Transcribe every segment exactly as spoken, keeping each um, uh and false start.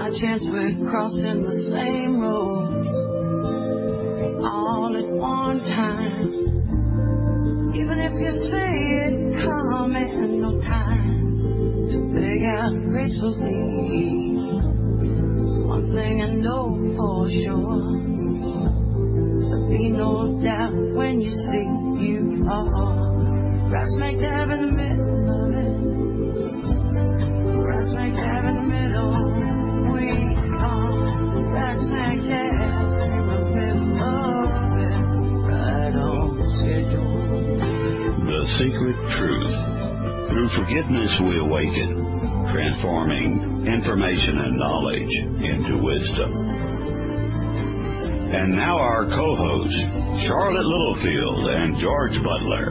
By chance we're crossing the same roads all at one time. Even if you say it coming, no time to beg out gracefully. One thing I know for sure, there'll be no doubt when you see you are right smack dab in the middle of it. Right smack dab in the middle. We are right smack dab in the middle of it. Right on schedule. The Secret Truth. Through forgiveness we awaken, transforming information and knowledge into wisdom. And now our co-hosts, Charlotte Littlefield and George Butler.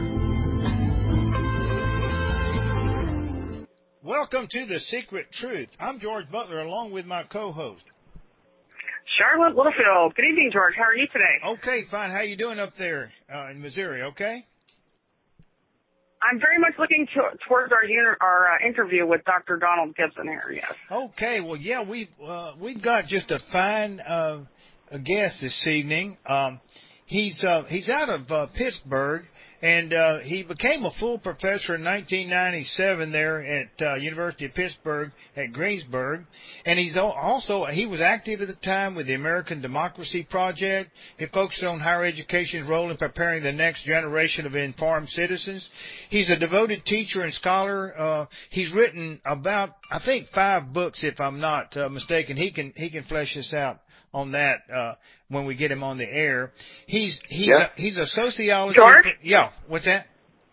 Welcome to The Secret Truth. I'm George Butler along with my co-host, Charlotte Littlefield. Good evening, George. How are you today? Okay, fine. How you doing up there uh, in Missouri, okay? I'm very much looking to, towards our uni- our uh, interview with Doctor Donald Gibson here, yes. Okay, well, yeah, we've, uh, we've got just a fine uh, a guest this evening. Um, he's, uh, he's out of uh, Pittsburgh, and uh, he became a full professor in nineteen ninety-seven there at uh, University of Pittsburgh at Greensburg. And he's also, he was active at the time with the American Democracy Project. He focused on higher education's role in preparing the next generation of informed citizens. He's a devoted teacher and scholar. Uh, he's written about, I think, five books, if I'm not uh, mistaken. He can, he can flesh this out on that uh, when we get him on the air. He's he's yeah. a, he's a sociologist. George? Yeah, what's that?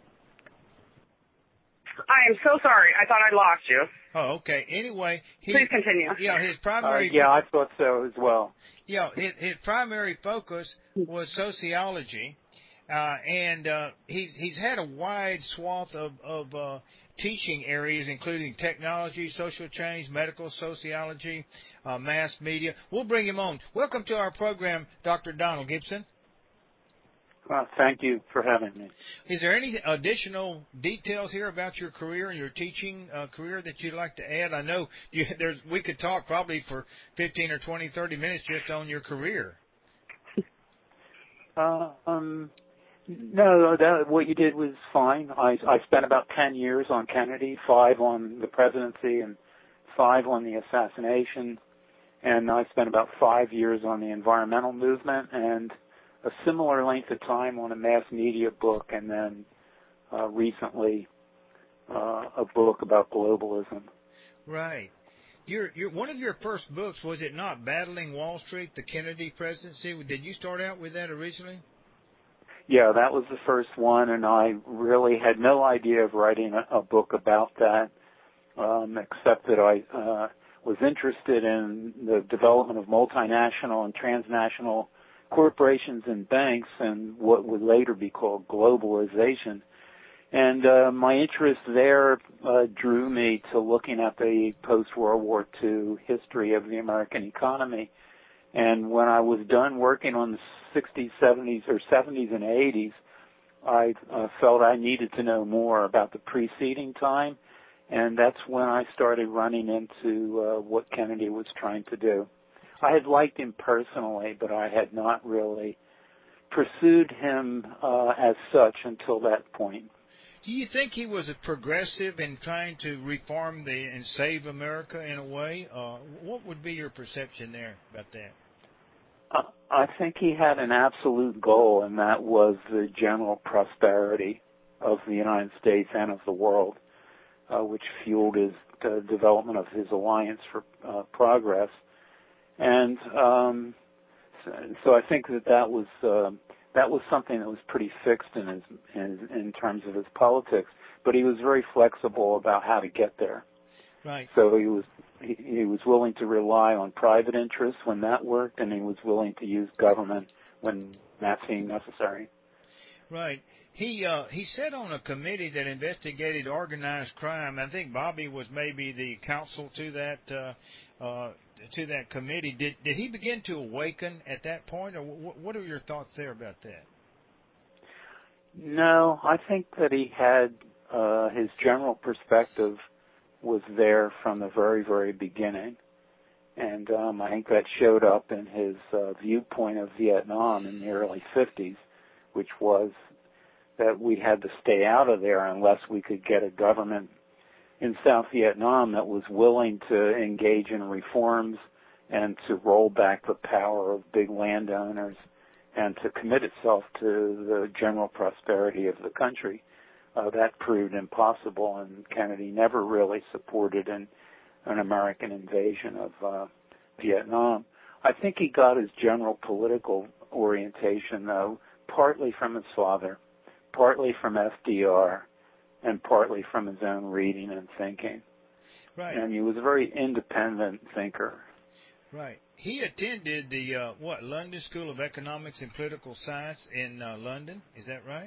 I am so sorry. I thought I lost you. Oh, okay. Anyway, he, please continue. Yeah, his primary. Uh, yeah, I thought so as well. Yeah, his, his primary focus was sociology, uh, and uh, he's he's had a wide swath of of uh, teaching areas, including technology, social change, medical sociology, uh, mass media. We'll bring him on. Welcome to our program, Doctor Donald Gibson. Well, thank you for having me. Is there any additional details here about your career and your teaching uh, career that you'd like to add? I know you, there's, we could talk probably for fifteen or twenty, thirty minutes just on your career. Uh, um, no, that, what you did was fine. I, I spent about ten years on Kennedy, five on the presidency, and five on the assassination. And I spent about five years on the environmental movement and a similar length of time on a mass media book, and then uh, recently uh, a book about globalism. Right. Your, your, one of your first books, was it not Battling Wall Street, the Kennedy Presidency? Did you start out with that originally? Yeah, that was the first one, and I really had no idea of writing a, a book about that, um, except that I uh, was interested in the development of multinational and transnational corporations and banks and what would later be called globalization. And uh, my interest there uh, drew me to looking at the post-World War Two history of the American economy. And when I was done working on the sixties, seventies, or seventies and eighties, I uh, felt I needed to know more about the preceding time, and that's when I started running into uh, what Kennedy was trying to do. I had liked him personally, but I had not really pursued him uh, as such until that point. Do you think he was a progressive in trying to reform the and save America in a way? Uh, what would be your perception there about that? Uh, I think he had an absolute goal, and that was the general prosperity of the United States and of the world, uh, which fueled his uh, development of his Alliance for uh, Progress. And um, so, so I think that that was uh, that was something that was pretty fixed in his in, in terms of his politics. But he was very flexible about how to get there. Right. So he was he, he was willing to rely on private interests when that worked, and he was willing to use government when that seemed necessary. Right. He uh, he sat on a committee that investigated organized crime. I think Bobby was maybe the counsel to that uh, uh, to that committee. Did did he begin to awaken at that point, or w- what are your thoughts there about that? No, I think that he had uh, his general perspective was there from the very, very beginning. And um, I think that showed up in his uh, viewpoint of Vietnam in the early fifties, which was that we had to stay out of there unless we could get a government in South Vietnam that was willing to engage in reforms and to roll back the power of big landowners and to commit itself to the general prosperity of the country. Uh, that proved impossible, and Kennedy never really supported an, an American invasion of uh, Vietnam. I think he got his general political orientation, though, partly from his father, partly from F D R, and partly from his own reading and thinking. Right. And he was a very independent thinker. Right. He attended the, uh, what, London School of Economics and Political Science in uh, London. Is that right?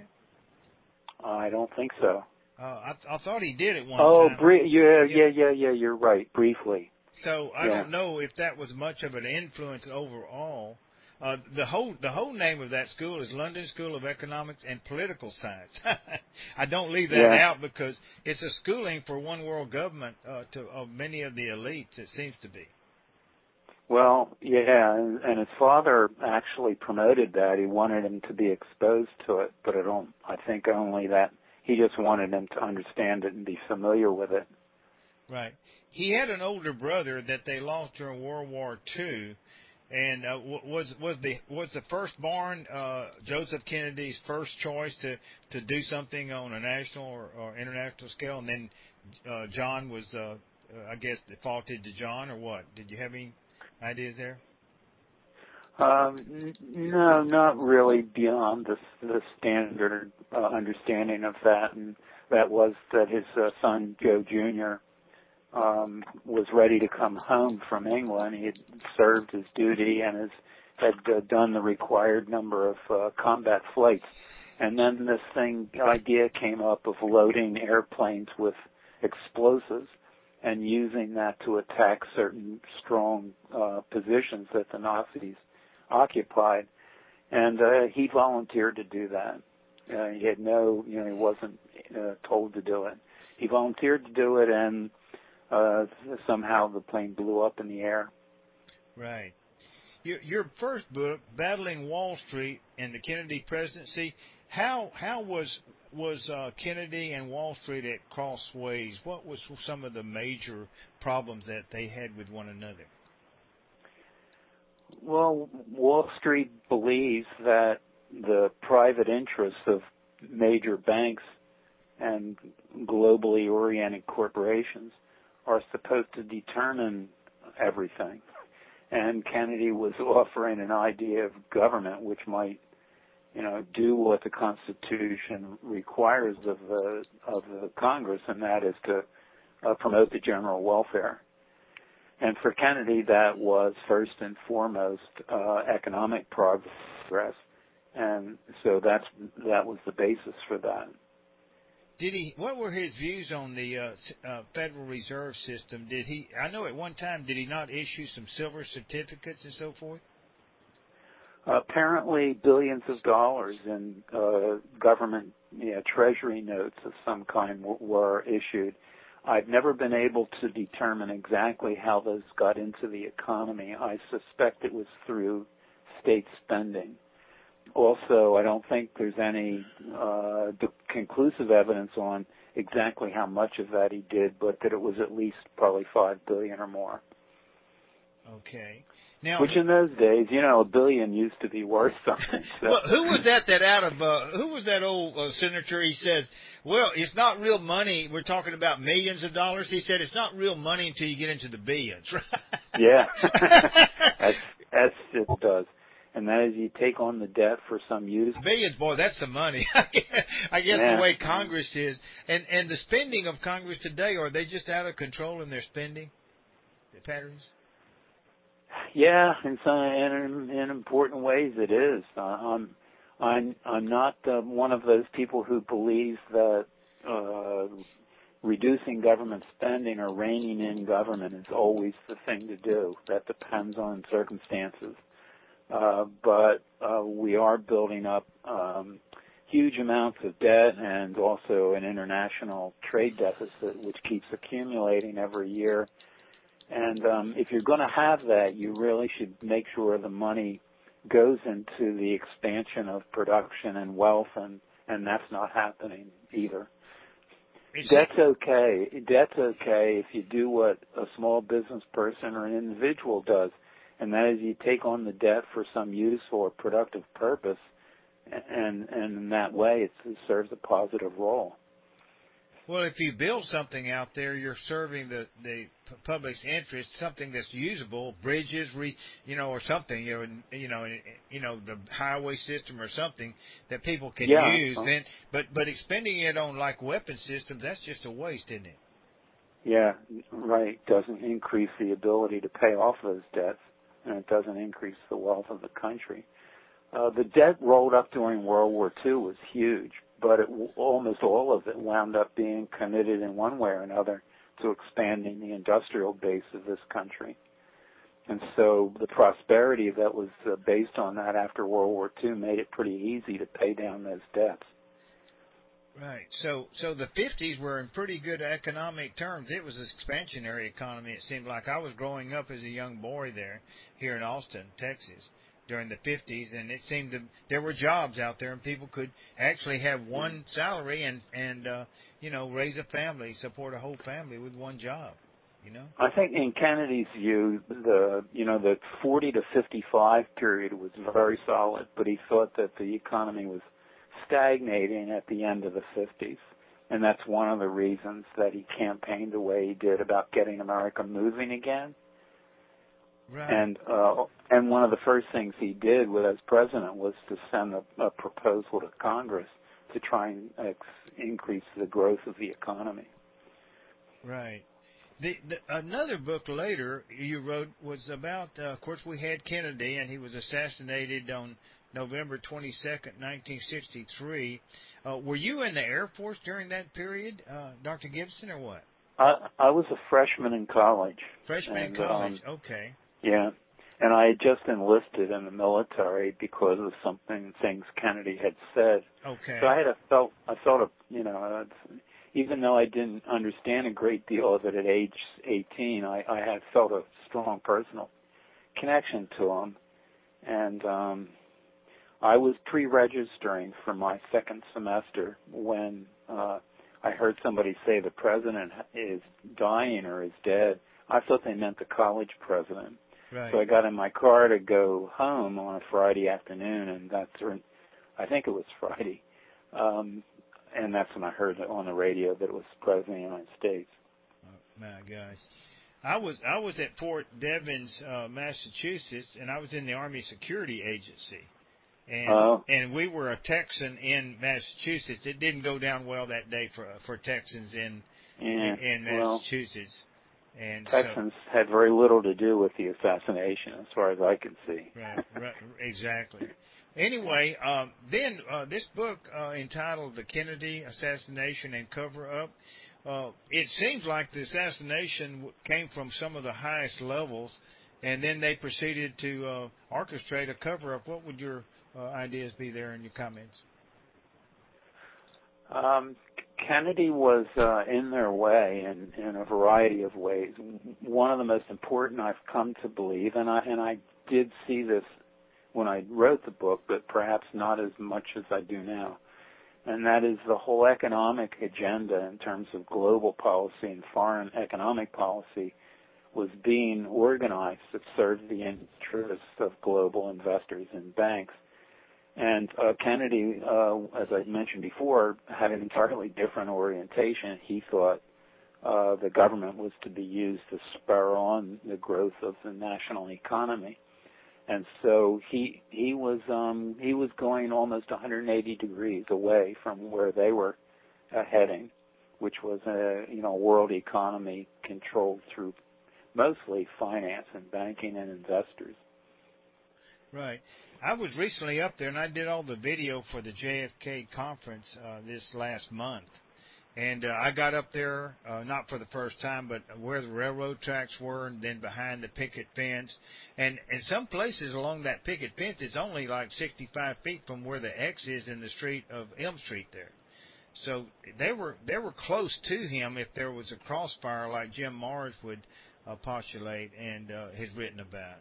I don't think so. Uh, I, I thought he did at one oh, time. Oh, br- yeah, yeah, yeah, yeah, yeah, you're right, briefly. So I yeah. don't know if that was much of an influence overall. Uh, the whole the whole name of that school is London School of Economics and Political Science. I don't leave that yeah. out because it's a schooling for one world government uh, to of many of the elites. It seems to be. Well, yeah, and, and his father actually promoted that. He wanted him to be exposed to it, but I don't. I think only that he just wanted him to understand it and be familiar with it. Right. He had an older brother that they lost during World War Two. And uh, was was the was the firstborn uh, Joseph Kennedy's first choice to, to do something on a national or, or international scale, and then uh, John was, uh, uh, I guess, defaulted to John, or what? Did you have any ideas there? Um, n- no, not really beyond the, the standard uh, understanding of that, and that was that his uh, son Joe Junior Um, was ready to come home from England. He had served his duty and has, had uh, done the required number of uh, combat flights. And then this thing, idea came up of loading airplanes with explosives and using that to attack certain strong uh, positions that the Nazis occupied. And uh, he volunteered to do that. Uh, he had no, you know, he wasn't uh, told to do it. He volunteered to do it, and Uh, somehow the plane blew up in the air. Right. Your, your first book, Battling Wall Street and the Kennedy Presidency, how how was was uh, Kennedy and Wall Street at crossways? What was some of the major problems that they had with one another? Well, Wall Street believes that the private interests of major banks and globally oriented corporations are supposed to determine everything. And Kennedy was offering an idea of government which might, you know, do what the Constitution requires of the of the Congress, and that is to uh, promote the general welfare. And for Kennedy, that was first and foremost uh, economic progress, and so that's that was the basis for that. Did he? What were his views on the uh, uh, Federal Reserve System? Did he? I know at one time did he not issue some silver certificates and so forth? Uh, apparently, billions of dollars in uh, government you know, treasury notes of some kind w- were issued. I've never been able to determine exactly how those got into the economy. I suspect it was through state spending. Also, I don't think there's any uh, conclusive evidence on exactly how much of that he did, but that it was at least probably five billion or more. Okay. Now, which in those days, you know, a billion used to be worth something. So. Well, who was that? That out of uh, who was that old uh, senator? He says, "Well, it's not real money. We're talking about millions of dollars." He said, "It's not real money until you get into the billions." Right? Yeah, that's that's it does. And that is, you take on the debt for some use. Billions, boy, that's some money. I guess yeah. the way Congress is, and and the spending of Congress today, are they just out of control in their spending, the patterns? Yeah, in some in, in important ways it is. Uh, I'm I'm I'm not uh, one of those people who believes that uh, reducing government spending or reining in government is always the thing to do. That depends on circumstances. Uh, but uh, we are building up um, huge amounts of debt and also an international trade deficit, which keeps accumulating every year. And um, if you're going to have that, you really should make sure the money goes into the expansion of production and wealth, and, and that's not happening either. Is Debt's it? okay. Debt's okay if you do what a small business person or an individual does, and that is you take on the debt for some useful or productive purpose, and, and in that way it serves a positive role. Well, if you build something out there, you're serving the the public's interest, something that's usable, bridges, re, you know, or something, you know, you know, you know, the highway system or something that people can yeah. use. Then, but but expending it on like weapon systems, that's just a waste, isn't it? Yeah, right. Doesn't increase the ability to pay off those debts, and it doesn't increase the wealth of the country. Uh, the debt rolled up during World War Two was huge, but it, almost all of it wound up being committed in one way or another to expanding the industrial base of this country. And so the prosperity that was uh, based on that after World War Two made it pretty easy to pay down those debts. Right. So so the fifties were in pretty good economic terms. It was an expansionary economy, it seemed like. I was growing up as a young boy there, here in Austin, Texas, during the fifties, and it seemed to, there were jobs out there, and people could actually have one salary and, and uh, you know, raise a family, support a whole family with one job, you know? I think in Kennedy's view, the, you know, the forty to fifty-five period was very solid, but he thought that the economy was stagnating at the end of the fifties. And that's one of the reasons that he campaigned the way he did about getting America moving again. Right. And uh, and one of the first things he did with, as president was to send a, a proposal to Congress to try and ex- increase the growth of the economy. Right. The, the, another book later you wrote was about, uh, of course, we had Kennedy, and he was assassinated on November twenty-second, nineteen sixty-three. Uh, were you in the Air Force during that period, uh, Doctor Gibson, or what? I, I was a freshman in college. Freshman and, in college, um, okay. Yeah, and I had just enlisted in the military because of something, things Kennedy had said. Okay. So I had a felt, I felt a, you know, even though I didn't understand a great deal of it at age eighteen, I, I had felt a strong personal connection to him, and um, I was pre-registering for my second semester when uh, I heard somebody say the president is dying or is dead. I thought they meant the college president. Right. So I got in my car to go home on a Friday afternoon, and that's, or I think it was Friday, um, and that's when I heard on the radio that it was the president of the United States. Oh, my gosh. I was I was at Fort Devens, uh, Massachusetts, and I was in the Army Security Agency. And Oh. and we were a Texan in Massachusetts. It didn't go down well that day for for Texans in Yeah, in, in well, Massachusetts. And Texans so, had very little to do with the assassination, as far as I can see. right, right, exactly. Anyway, um, then uh, this book uh, entitled "The Kennedy Assassination and Cover-Up." Uh, it seems like the assassination came from some of the highest levels, and then they proceeded to uh, orchestrate a cover-up. What would your uh, ideas be there in your comments? Um, Kennedy was uh, in their way in, in a variety of ways. One of the most important I've come to believe, and I and I did see this when I wrote the book, but perhaps not as much as I do now, and that is the whole economic agenda in terms of global policy and foreign economic policy was being organized that served the interests of global investors and banks. And uh, Kennedy, uh, as I mentioned before, had an entirely different orientation. He thought uh, the government was to be used to spur on the growth of the national economy, and so he he was um, he was going almost one hundred eighty degrees away from where they were uh, heading, which was a you know world economy controlled through mostly finance and banking and investors. Right. I was recently up there, and I did all the video for the J F K conference uh, this last month. And uh, I got up there, uh, not for the first time, but where the railroad tracks were, and then behind the picket fence. And in some places along that picket fence, it's only like sixty-five feet from where the X is in the street of Elm Street there. So they were they were close to him if there was a crossfire like Jim Marrs would uh, postulate and uh, has written about.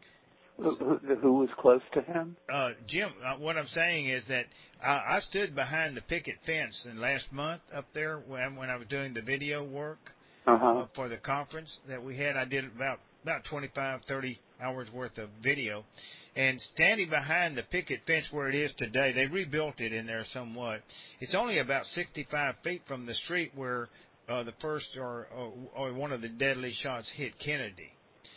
Who, who, who was close to him? Uh, Jim, uh, what I'm saying is that I, I stood behind the picket fence in last month up there when, when I was doing the video work Uh-huh. uh, for the conference that we had. I did about about twenty-five, thirty hours worth of video. And standing behind the picket fence where it is today, they rebuilt it in there somewhat. It's only about sixty-five feet from the street where uh, the first or, or, or one of the deadly shots hit Kennedy.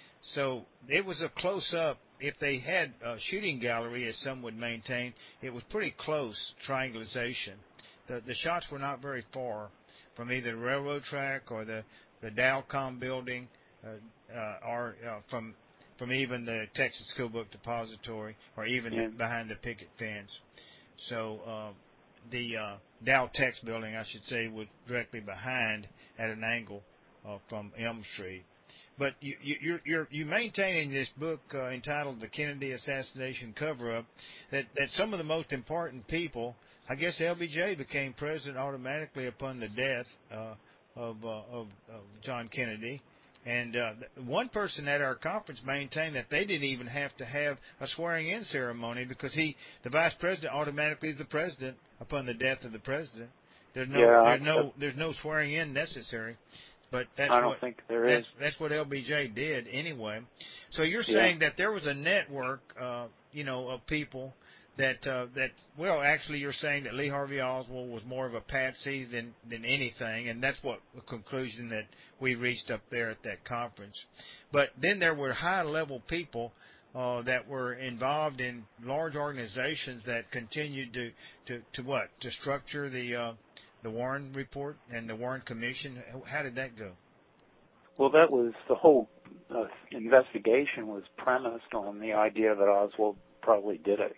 So it was a close-up. If they had a shooting gallery, as some would maintain, it was pretty close triangulation. The, the shots were not very far from either the railroad track or the, the Dowcom building uh, uh, or uh, from from even the Texas School Book Depository or even Yeah. the, behind the picket fence. So uh, the uh, Dow Tex building, I should say, was directly behind at an angle uh, from Elm Street. But you, you, you're, you're, you maintain in this book uh, entitled The Kennedy Assassination Cover-Up that, that some of the most important people, I guess L B J became president automatically upon the death uh, of, uh, of, of John Kennedy. And uh, one person at our conference maintained that they didn't even have to have a swearing-in ceremony because he, the vice president, automatically is the president upon the death of the president. There's no, Yeah, there's no, there's no swearing-in necessary. But that's I don't what, think there that's, is. That's what L B J did anyway. So you're Yeah. saying that there was a network, uh, you know, of people that uh, that well, actually, you're saying that Lee Harvey Oswald was more of a patsy than than anything, and that's what the conclusion that we reached up there at that conference. But then there were high-level people uh, that were involved in large organizations that continued to to, to what to structure the. Uh, The Warren Report and the Warren Commission, how did that go? Well, that was the whole uh, investigation was premised on the idea that Oswald probably did it.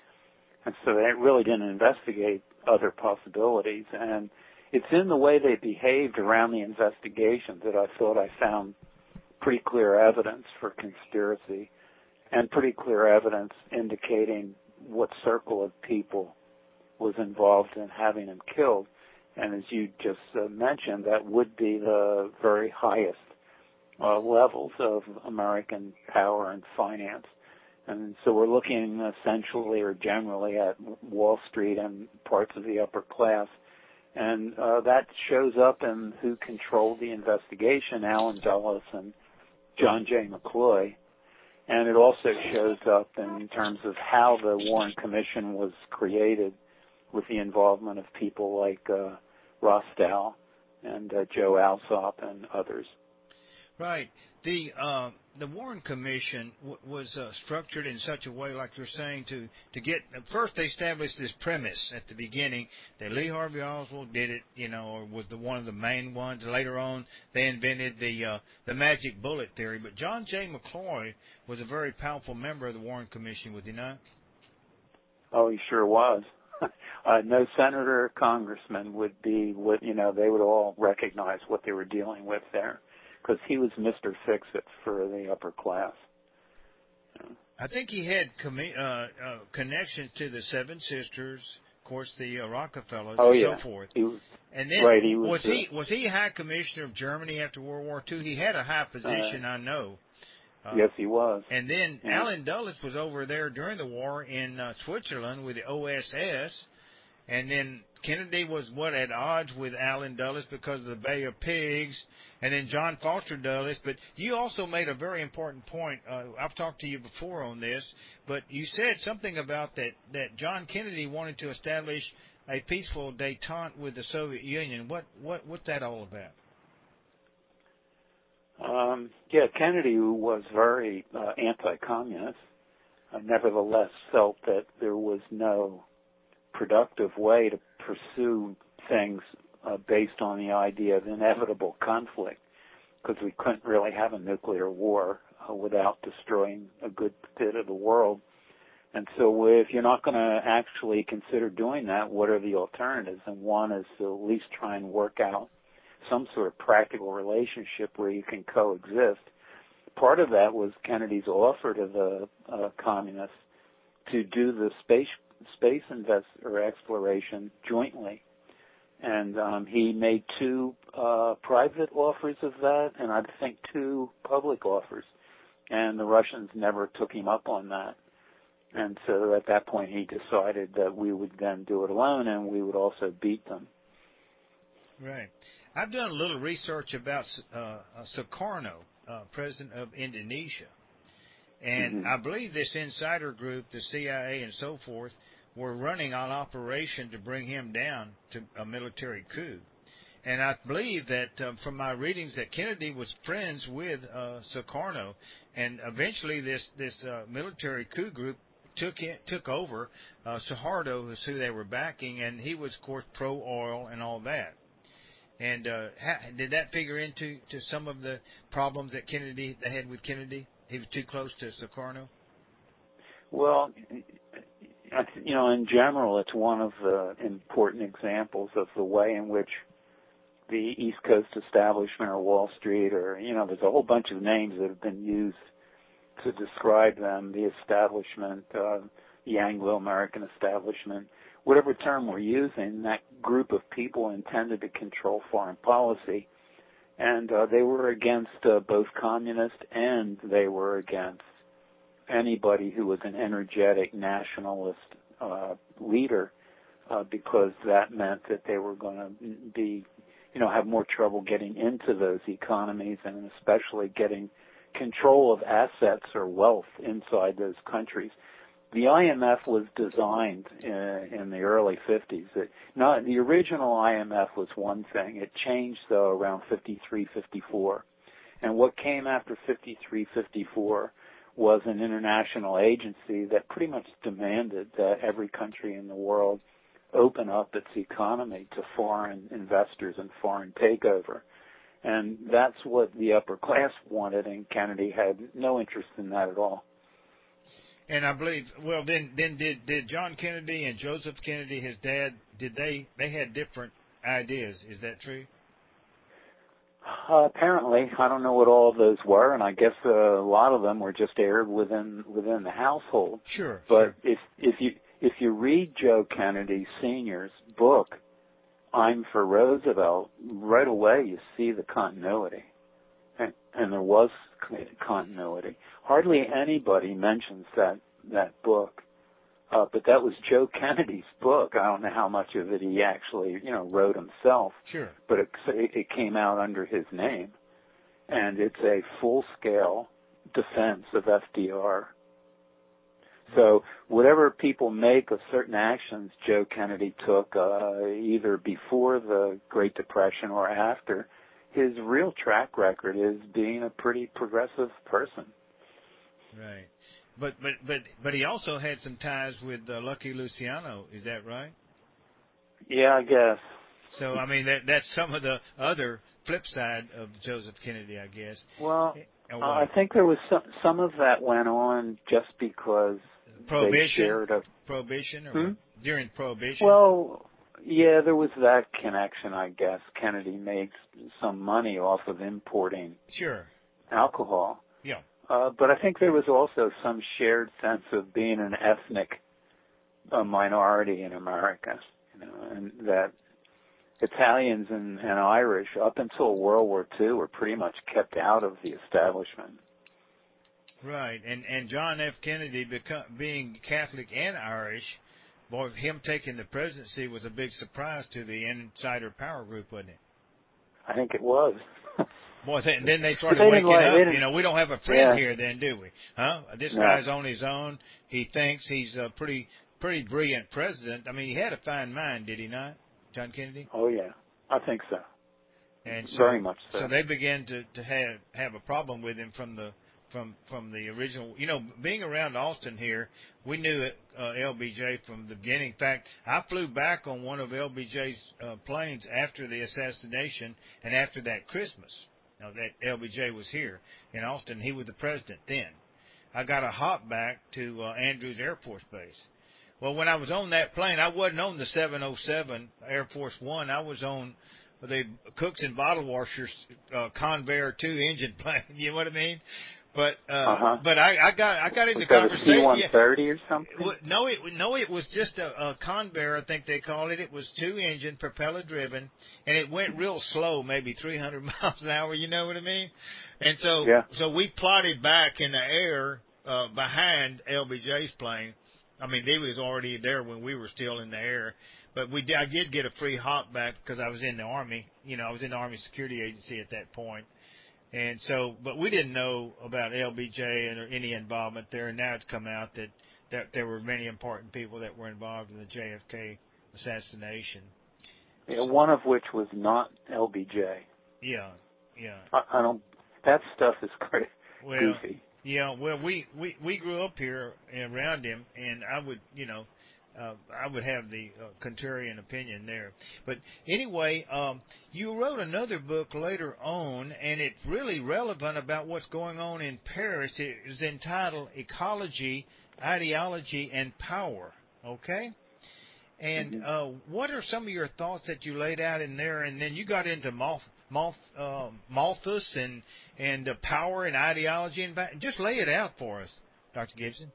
And so they really didn't investigate other possibilities. And it's in the way they behaved around the investigation that I thought I found pretty clear evidence for conspiracy and pretty clear evidence indicating what circle of people was involved in having him killed. And as you just uh, mentioned, that would be the very highest uh, levels of American power and finance. And so we're looking essentially or generally at Wall Street and parts of the upper class. And uh, that shows up in who controlled the investigation, Allen Dulles and John J. McCloy. And it also shows up in terms of how the Warren Commission was created with the involvement of people like uh, Rostow and uh, Joe Alsop and others. Right. The uh, the Warren Commission w- was uh, structured in such a way, like you're saying, to, to get first they established this premise at the beginning that Lee Harvey Oswald did it, you know, or was the one of the main ones. Later on, they invented the uh, the magic bullet theory. But John J. McCloy was a very powerful member of the Warren Commission, was he not? Oh, he sure was. Uh, no senator or congressman would be, what you know, they would all recognize what they were dealing with there because he was Mister Fix-It for the upper class. Yeah. I think he had commi- uh, uh, connections to the Seven Sisters, of course, the uh, Rockefellers, oh, and yeah. so forth. He was, and then right, he was, was he uh, was he High Commissioner of Germany after World War Two? He had a high position, uh, I know. Uh, yes, he was. And then yeah. Allen Dulles was over there during the war in uh, Switzerland with the O S S. And then Kennedy was, what, at odds with Allen Dulles because of the Bay of Pigs, and then John Foster Dulles. But you also made a very important point. Uh, I've talked to you before on this, but you said something about that, that John Kennedy wanted to establish a peaceful détente with the Soviet Union. What, what, what's that all about? Um, yeah, Kennedy was very uh, anti-communist, uh, nevertheless felt that there was no productive way to pursue things uh, based on the idea of inevitable conflict, because we couldn't really have a nuclear war uh, without destroying a good bit of the world. And so if you're not going to actually consider doing that, what are the alternatives? And one is to at least try and work out some sort of practical relationship where you can coexist. Part of that was Kennedy's offer to the uh, communists to do the space space invest or exploration jointly, And um, he made two uh, private offers of that, and I think two public offers. And the Russians never took him up on that. And so at that point he decided that we would then do it alone, and we would also beat them. Right. I've done a little research about uh, Sukarno, uh, president of Indonesia. And mm-hmm. I believe this insider group, the C I A and so forth, were running an operation to bring him down to a military coup. And I believe that um, from my readings that Kennedy was friends with uh, Sukarno, and eventually this this uh, military coup group took it, took over. Uh, Suharto is who they were backing, and he was, of course, pro-oil and all that. And uh, ha- did that figure into to some of the problems that Kennedy they had with Kennedy? He was too close to Sukarno? Well, you know, in general, it's one of the important examples of the way in which the East Coast establishment or Wall Street or, you know, there's a whole bunch of names that have been used to describe them, the establishment, uh, the Anglo-American establishment, whatever term we're using, that group of people intended to control foreign policy. And uh, they were against uh, both communist and they were against anybody who was an energetic nationalist uh, leader uh, because that meant that they were going to be, you know, have more trouble getting into those economies and especially getting control of assets or wealth inside those countries. The I M F was designed in, in the early fifties. It, not, the original I M F was one thing. It changed, though, around fifty-three, fifty-four. And what came after fifty-three, fifty-four was an international agency that pretty much demanded that every country in the world open up its economy to foreign investors and foreign takeover. And that's what the upper class wanted, and Kennedy had no interest in that at all. And I believe, well, then, then did did John Kennedy and Joseph Kennedy, his dad, did they they had different ideas? Is that true? Uh, apparently, I don't know what all of those were, and I guess uh, a lot of them were just aired within within the household. Sure. But sure. if if you if you read Joe Kennedy Senior's book, I'm for Roosevelt, right away you see the continuity. And, and there was continuity. Hardly anybody mentions that that book, uh, but that was Joe Kennedy's book. I don't know how much of it he actually, you know, wrote himself. Sure. But it, it came out under his name, and it's a full-scale defense of F D R. So whatever people make of certain actions Joe Kennedy took, uh, either before the Great Depression or after, his real track record is being a pretty progressive person. Right. But but but but he also had some ties with uh, Lucky Luciano. Is that right? Yeah, I guess. So I mean that that's some of the other flip side of Joseph Kennedy, I guess. Well, uh, I think there was some some of that went on just because Prohibition. They shared a Prohibition or hmm? what? During Prohibition. Well, yeah, there was that connection, I guess. Kennedy made some money off of importing sure alcohol. Yeah. Uh, but I think there was also some shared sense of being an ethnic uh, minority in America, you know, and that Italians and, and Irish, up until World War Two, were pretty much kept out of the establishment. Right, and and John F. Kennedy, become, being Catholic and Irish, boy, him taking the presidency was a big surprise to the insider power group, wasn't it? I think it was. Boy, then, then they started they waking like, up. You know, we don't have a friend yeah. here, then, do we? Huh? This no. guy's on his own. He thinks he's a pretty pretty brilliant president. I mean, he had a fine mind, did he not, John Kennedy? Oh yeah, I think so. And so, very much so. So they began to to have have a problem with him from the. From from the original, you know, being around Austin here, we knew it, uh, L B J from the beginning. In fact, I flew back on one of L B J's uh, planes after the assassination and after that Christmas. Now that L B J was here in Austin, he was the president then. I got a hop back to uh, Andrews Air Force Base. Well, when I was on that plane, I wasn't on the seven oh seven Air Force One. I was on the Cooks and Bottle Washers uh, Convair two engine plane. You know what I mean? But uh, uh-huh. but I, I got I got into was that conversation. a C one thirty yeah. or something? No, it no, it was just a, a Convair, I think they called it. It was two engine, propeller driven, and it went real slow, maybe three hundred miles an hour. You know what I mean? And so yeah. so we plotted back in the air uh, behind L B J's plane. I mean, they was already there when we were still in the air. But we I did get a free hop back because I was in the Army. You know, I was in the Army Security Agency at that point. And so, but we didn't know about L B J and or any involvement there. And now it's come out that, that there were many important people that were involved in the J F K assassination. Yeah, one of which was not L B J. Yeah, yeah. I, I don't. That stuff is crazy. Well, goofy. Yeah, well, we, we, we grew up here around him, and I would, you know, uh, I would have the uh, contrarian opinion there. But anyway, um, you wrote another book later on, and it's really relevant about what's going on in Paris. It is entitled Ecology, Ideology, and Power, okay? And mm-hmm. uh, what are some of your thoughts that you laid out in there? And then you got into Malth, Malth, uh, Malthus and and uh, power and ideology, and just lay it out for us, Doctor Gibson.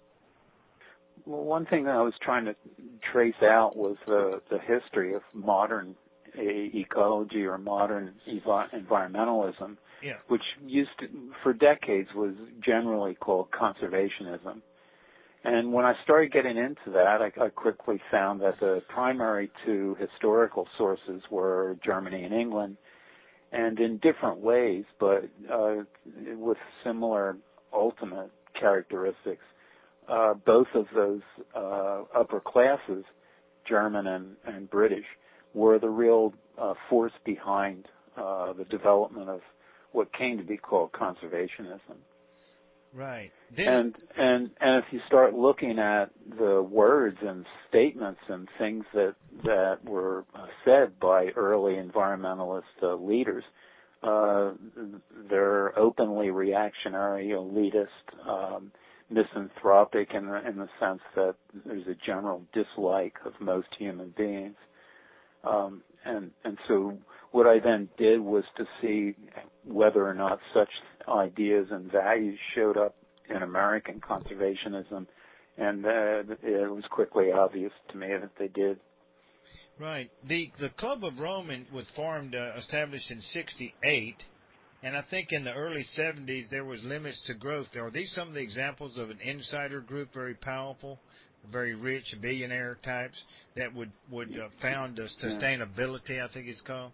Well, one thing that I was trying to trace out was the the history of modern ecology or modern ev- environmentalism, yeah. which used to, for decades, was generally called conservationism. And when I started getting into that, I, I quickly found that the primary two historical sources were Germany and England, and in different ways, but uh, with similar ultimate characteristics. Uh, both of those uh, upper classes, German and, and British, were the real uh, force behind uh, the development of what came to be called conservationism. Right. Then, and and and if you start looking at the words and statements and things that that were uh, said by early environmentalist uh, leaders, uh, they're openly reactionary, elitist, um, misanthropic in the, in the sense that there's a general dislike of most human beings. Um, and and so what I then did was to see whether or not such ideas and values showed up in American conservationism, and uh, it was quickly obvious to me that they did. Right. The the Club of Rome in, was formed, uh, established in sixty-eight, and I think in the early seventies there was limits to growth. Are these some of the examples of an insider group, very powerful, very rich, billionaire types that would would uh, found uh, sustainability? I think it's called.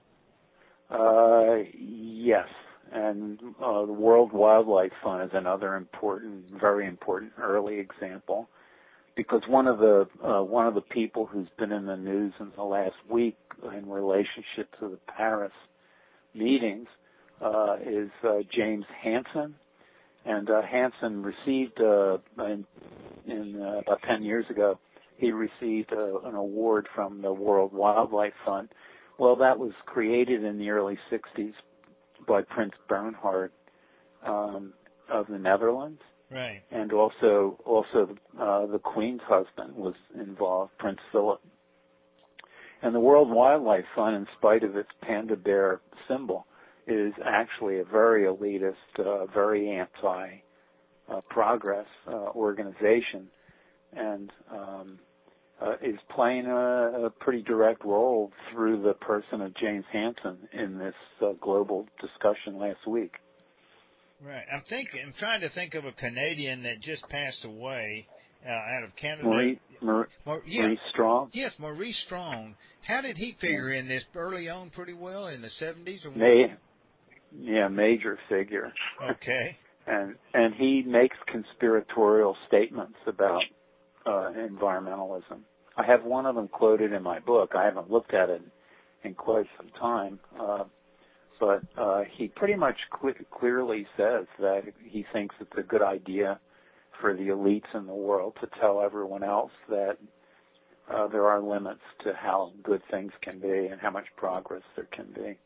Uh, yes, and uh, the World Wildlife Fund is another important, very important early example, because one of the uh, one of the people who's been in the news in the last week in relationship to the Paris meetings uh, is uh, James Hansen, and uh, Hansen received uh, in, in uh, about ten years ago he received uh, an award from the World Wildlife Fund. Well, that was created in the early sixties by Prince Bernhard um, of the Netherlands. Right. And also, also uh, the Queen's husband was involved, Prince Philip. And the World Wildlife Fund, in spite of its panda bear symbol, is actually a very elitist, uh, very anti-progress uh, uh, organization, and um, uh, is playing a, a pretty direct role through the person of James Hansen in this uh, global discussion last week. Right. I'm thinking. I'm trying to think of a Canadian that just passed away uh, out of Canada. Marie, Marie, Mar- yeah. Maurice Strong. Yes, Maurice Strong. How did he figure yeah. in this early on pretty well in the seventies or what? May, yeah, major figure. Okay. and and he makes conspiratorial statements about uh, environmentalism. I have one of them quoted in my book. I haven't looked at it in quite some time. Uh, But uh, he pretty much qu- clearly says that he thinks it's a good idea for the elites in the world to tell everyone else that uh, there are limits to how good things can be and how much progress there can be.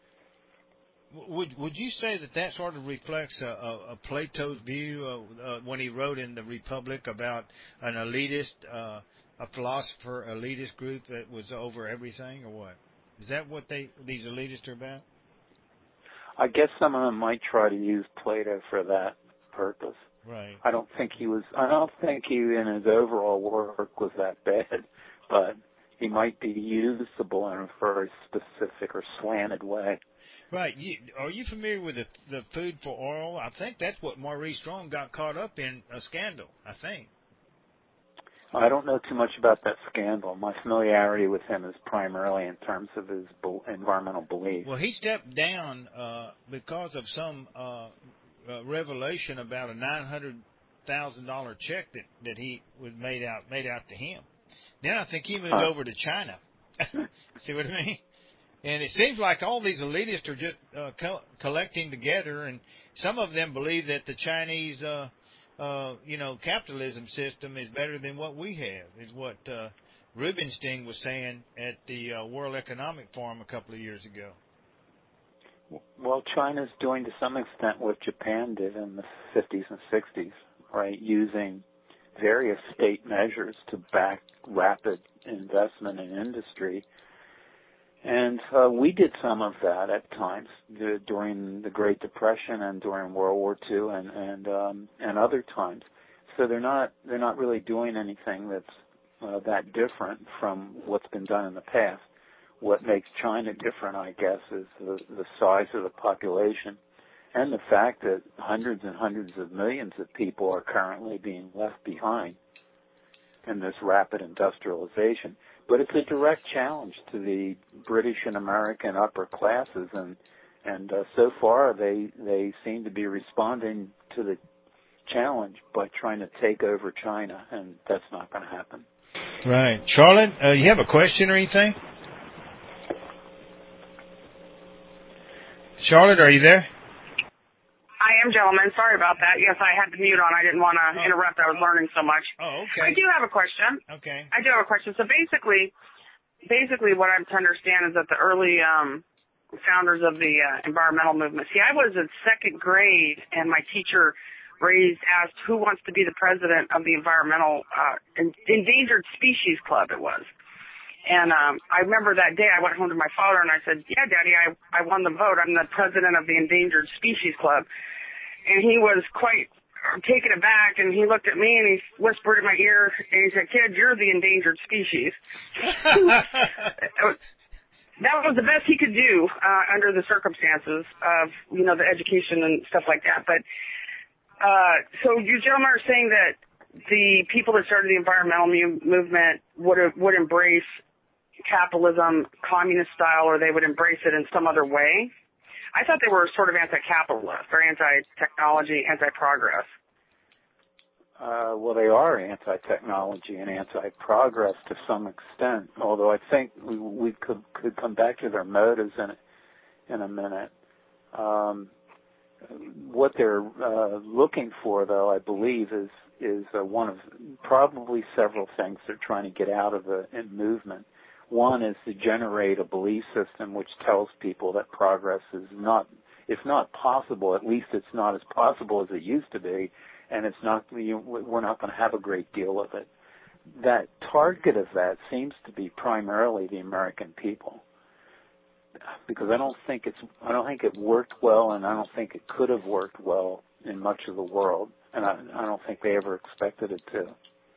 Would would you say that that sort of reflects a, a, a Plato's view of, uh, when he wrote in the Republic about an elitist, uh, a philosopher elitist group that was over everything, or what? Is that what they these elitists are about? I guess some of them might try to use Plato for that think he was. I don't think he, in his overall work, was that bad, but he might be usable in a very specific or slanted way. Right. You, are you familiar with the, the Food for Oil? I think that's what Maurice Strong got caught up in, a scandal, I think. I don't know too much about that scandal. My familiarity with him is primarily in terms of his environmental beliefs. Well, he stepped down uh, because of some uh, uh, revelation about a nine hundred thousand dollars check that, that he was made out made out to him. Then I think he moved huh. over to China. See what I mean? And it seems like all these elitists are just uh, co- collecting together, and some of them believe that the Chinese, uh, uh, you know, capitalism system is better than what we have, is what uh, Rubinstein was saying at the uh, World Economic Forum a couple of years ago. Well, China's doing to some extent what Japan did in the fifties and sixties, right, using various state measures to back rapid investment in industry. And uh, we did some of that at times uh, during the Great Depression and during World War Two and and um, and other times. So they're not they're not really doing anything that's uh, that different from what's been done in the past. What makes China different, I guess, is the, the size of the population and the fact that hundreds and hundreds of millions of people are currently being left behind in this rapid industrialization. But it's a direct challenge to the British and American upper classes, and and uh, so far they they seem to be responding to the challenge by trying to take over China, and that's not going to happen. Right. Charlotte, uh, you have a question or anything? Charlotte, are you there? I am, gentlemen. Sorry about that. Yes, I had the mute on. I didn't want to oh. interrupt. I was learning so much. Oh, okay. I do have a question. Okay. I do have a question. So basically, basically what I'm to understand is that the early um, founders of the uh, environmental movement, see, I was in second grade, and my teacher raised, asked, who wants to be the president of the environmental, uh, endangered species club it was. And um, I remember that day I went home to my father and I said, yeah, Daddy, I, I won the vote. I'm the president of the Endangered Species Club. And he was quite taken aback, and he looked at me and he whispered in my ear, and he said, kid, you're the endangered species. That was the best he could do uh, under the circumstances of, you know, the education and stuff like that. But uh, so you gentlemen are saying that the people that started the environmental mu- movement would would embrace capitalism, communist style, or they would embrace it in some other way? I thought they were sort of anti-capitalist or anti-technology, anti-progress. Uh, well, they are anti-technology and anti-progress to some extent, although I think we, we could, could come back to their motives in, in a minute. Um, what they're uh, looking for, though, I believe, is, is uh, one of probably several things they're trying to get out of the movement. One is to generate a belief system which tells people that progress is not, if not possible, at least it's not as possible as it used to be, and it's not, we're not going to have a great deal of it. That target of that seems to be primarily the American people, because I don't think it's, I don't think it worked well, and I don't think it could have worked well in much of the world, and I, I don't think they ever expected it to.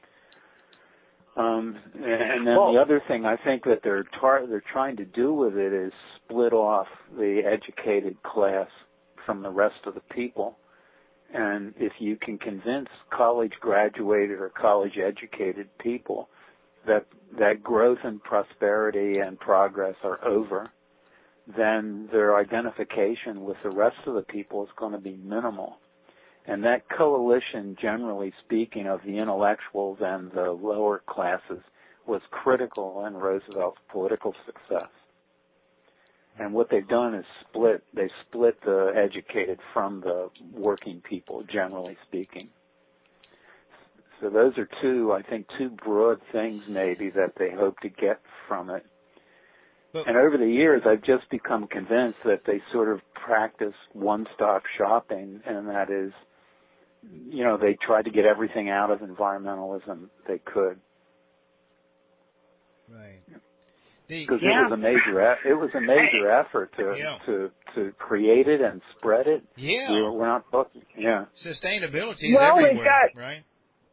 Um, and then well, the other thing I think that they're tar- they're trying to do with it is split off the educated class from the rest of the people. And if you can convince college graduated or college educated people that that growth and prosperity and progress are over, then their identification with the rest of the people is going to be minimal. And that coalition, generally speaking, of the intellectuals and the lower classes was critical in Roosevelt's political success. And what they've done is split, they split the educated from the working people, generally speaking. So those are two, I think, two broad things maybe that they hope to get from it. But, and over the years, I've just become convinced that they sort of practice one-stop shopping, and that is, you know, they tried to get everything out of environmentalism they could. Right. Because the, it Yeah. was a major, e- it was a major effort to Yeah. to to create it and spread it. yeah, We were, we're not talking. Yeah, sustainability is Well, we've everywhere, got- right?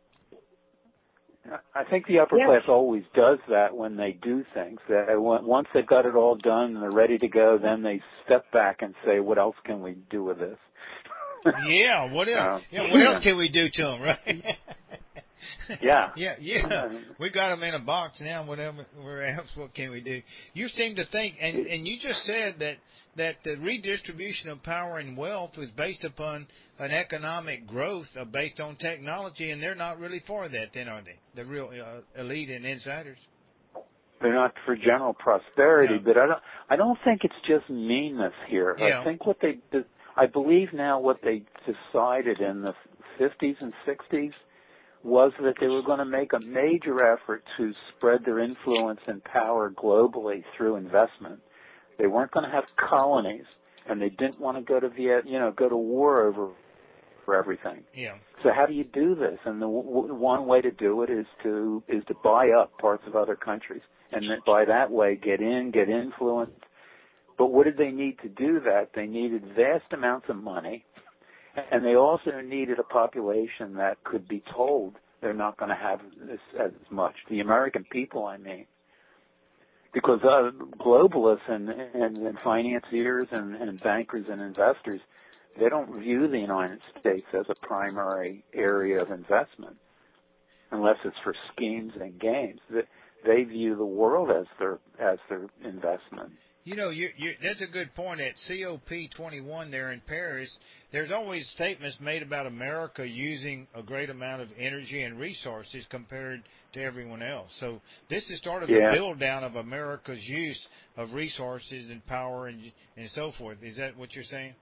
I think the upper Yeah. class always does that when they do things. That on- once they've got it all done and they're ready to go, then they step back and say, "What else can we do with this?" Yeah, what else? Um, yeah, what else yeah. can we do to them, right? Yeah. yeah, yeah. We got them in a box now. Whatever, where else? What can we do? You seem to think, and and you just said that that the redistribution of power and wealth was based upon an economic growth uh, based on technology, and they're not really for that, then, are they? The real uh, elite and insiders. They're not for general prosperity, No. but I don't. I don't think it's just meanness here. Yeah. I think what they, did, I believe now what they decided in the fifties and sixties was that they were going to make a major effort to spread their influence and power globally through investment. They weren't going to have colonies, and they didn't want to go to Viet, you know, go to war over for everything. Yeah. So how do you do this? And the w- one way to do it is to is to buy up parts of other countries, and then by that way get in, get influence. But what did they need to do that? They needed vast amounts of money, and they also needed a population that could be told they're not going to have this as much. The American people, I mean. Because uh, globalists and, and, and financiers and, and bankers and investors, they don't view the United States as a primary area of investment unless it's for schemes and games. They, they view the world as their as their investment. You know, you, you, that's a good point. At C O P twenty-one there in Paris, there's always statements made about America using a great amount of energy and resources compared to everyone else. So this is sort of Yeah. the build down of America's use of resources and power and and so forth. Is that what you're saying?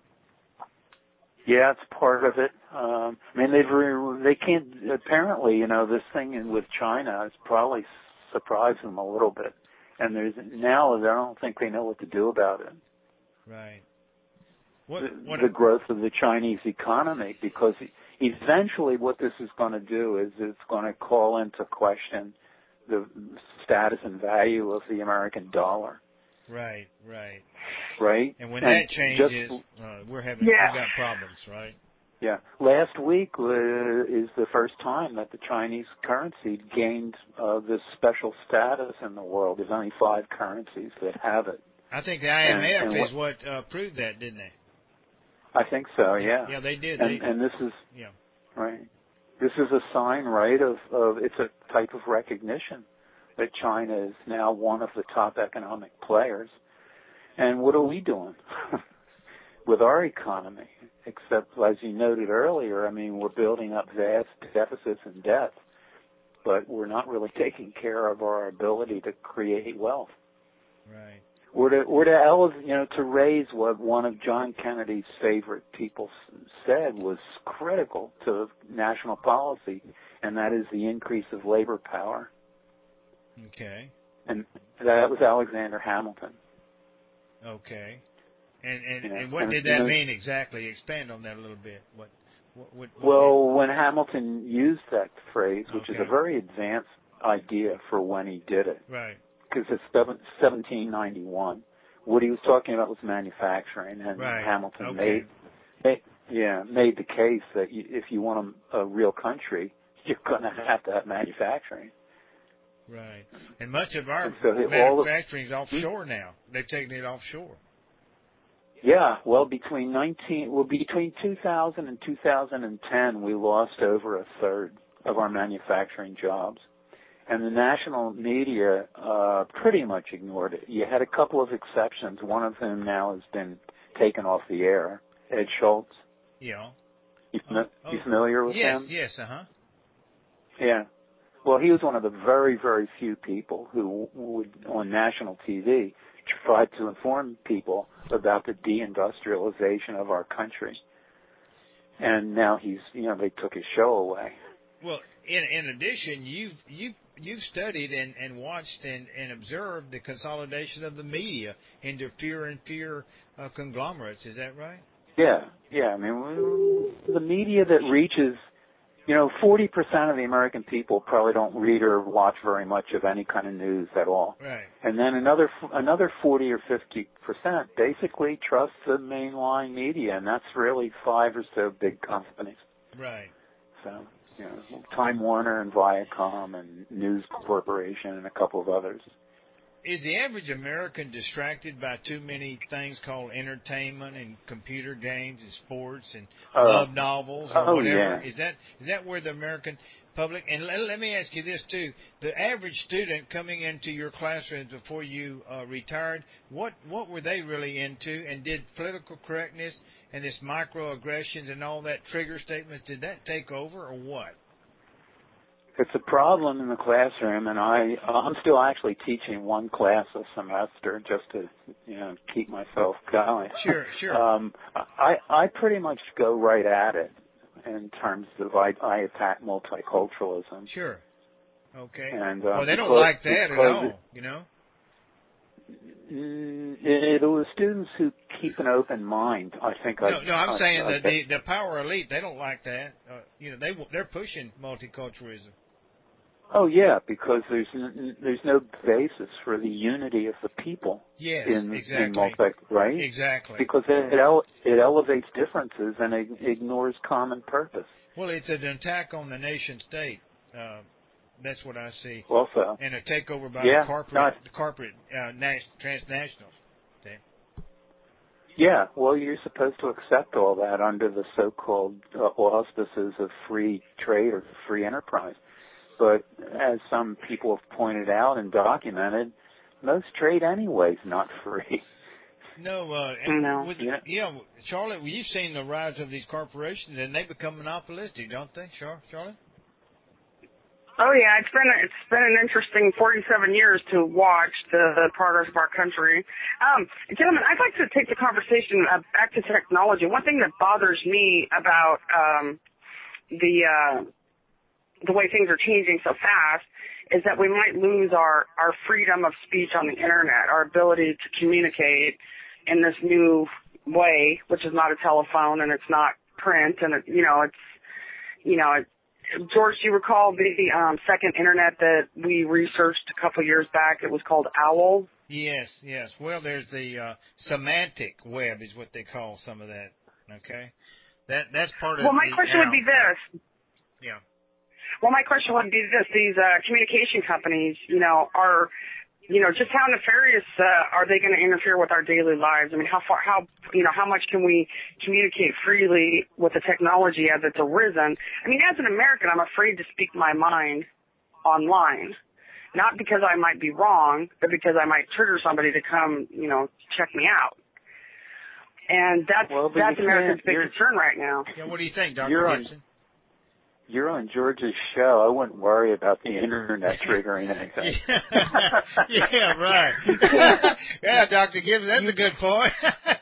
Yeah, it's part of it. Um, I mean, they've re- they can't apparently, you know, this thing in, with China has probably surprised them a little bit. And there's now I don't think they know what to do about it. Right. What, The, what the growth of the Chinese economy, because eventually what this is going to do is it's going to call into question the status and value of the American dollar. Right, right. Right? And when and that changes, just, uh, we're having Yeah. we got problems, right? Yeah. Last week uh, is the first time that the Chinese currency gained uh, this special status in the world. There's only five currencies that have it. I think the I M F And- and is what, what uh, proved that, didn't they? I think so, yeah. Yeah, they did. And, they, and this is, yeah. right, this is a sign, right, of, of, it's a type of recognition that China is now one of the top economic players. And what are we doing with our economy? Except, as you noted earlier, I mean, we're building up vast deficits and debt, but we're not really taking care of our ability to create wealth. Right. Or to, or to elevate, you know, to raise what one of John Kennedy's favorite people said was critical to national policy, and that is the increase of labor power. Okay. And that was Alexander Hamilton. Okay. And and, Yeah. and what And, did you that know, mean exactly? Expand on that a little bit. What? What? what, what Well, when Hamilton used that phrase, which is Okay. a very advanced idea for when he did it, right. because it's seventeen ninety-one, what he was talking about was manufacturing, and Right. Hamilton Okay. made, made, yeah, made the case that you, if you want a, a real country, you're going to have to have manufacturing. Right. And much of our And so he- all of- manufacturing is offshore now. They've taken it offshore. Yeah, well, between nineteen, well, between two thousand and two thousand ten, we lost over a third of our manufacturing jobs, and the national media uh, pretty much ignored it. You had a couple of exceptions. One of them now has been taken off the air. Ed Schultz. Yeah. You, Oh, fami- oh. you familiar with Yes. him? Yes. Uh huh. Yeah. Well, he was one of the very, very few people who would, on national T V, tried to inform people about the deindustrialization of our country. And now he's, you know, they took his show away. Well, in in addition, you've you've you've studied and, and watched and, and observed the consolidation of the media into fewer and fewer uh, conglomerates. Is that right? Yeah, yeah. I mean, the media that reaches you know, forty percent of the American people probably don't read or watch very much of any kind of news at all. Right. And then another another forty or fifty percent basically trust the mainline media, and that's really five or so big companies. Right. So, you know, Time Warner and Viacom and News Corporation and a couple of others. Is the average American distracted by too many things called entertainment and computer games and sports and Oh. love novels or Oh, whatever? yeah. Is that is that where the American public? And let, let me ask you this too: the average student coming into your classrooms before you uh, retired, what what were they really into? And did political correctness and this microaggressions and all that trigger statements, did that take over or what? It's a problem in the classroom, and I I'm still actually teaching one class a semester just to you know keep myself going. Sure, sure. um, I I pretty much go right at it in terms of I I attack multiculturalism. Sure. Okay. And, uh, well, they don't because- like that at because all, you know. Mm, it, it was students who keep an open mind. I think. No, I, no, I'm I, saying I, that the the power elite, they don't like that. Uh, you know, they they're pushing multiculturalism. Oh yeah, because there's n- there's no basis for the unity of the people. Yes, in, exactly. in multi, right? Exactly. Because it it, ele- it elevates differences and it ignores common purpose. Well, it's an attack on the nation state. Uh, that's what I see. Also, and a takeover by yeah, the corporate not, the corporate uh, nas- transnationals. Okay. Yeah, well, you're supposed to accept all that under the so-called uh, auspices of free trade or free enterprise. But as some people have pointed out and documented, most trade anyway is not free. No, uh, and No. with, Yeah. yeah, Charlotte, well, you've seen the rise of these corporations, and they become monopolistic, don't they, Char- Charlotte? Oh yeah, it's been it's been an interesting forty-seven years to watch the, the progress of our country. Um, gentlemen, I'd like to take the conversation uh, back to technology. One thing that bothers me about um, the uh, the way things are changing so fast is that we might lose our, our freedom of speech on the internet, our ability to communicate in this new way, which is not a telephone and it's not print, and it, you know it's you know it. George, do you recall the um, second internet that we researched a couple years back? It was called OWL. Yes, yes. Well, there's the uh, semantic web is what they call some of that. Okay, that that's part of. Well, my the question would be this. Yeah. Well, my question would be this: these uh, communication companies, you know, are, you know, just how nefarious uh, are they going to interfere with our daily lives? I mean, how far, how, you know, how much can we communicate freely with the technology as it's arisen? I mean, as an American, I'm afraid to speak my mind online, not because I might be wrong, but because I might trigger somebody to come, you know, check me out. And that's well, that's America's big concern right now. Yeah. What do you think, Doctor You're Gibson? on, you're on George's show. I wouldn't worry about the internet triggering anything. Yeah, right. Yeah, Doctor Gibson, that's a good point.